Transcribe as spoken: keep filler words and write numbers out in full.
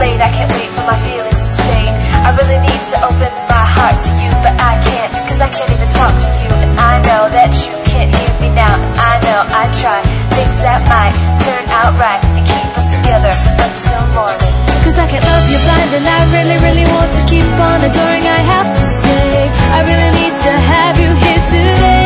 late, I can't wait for my feelings to fade. I really need to open my heart to you, but I can't, cause I can't even talk to you. And I know that you can't hear me now, and I know I try things that might turn out right and keep us together until morning. Cause I can't love you blind, and I really, really want to keep on adoring. I have to say, I really need to have you here today.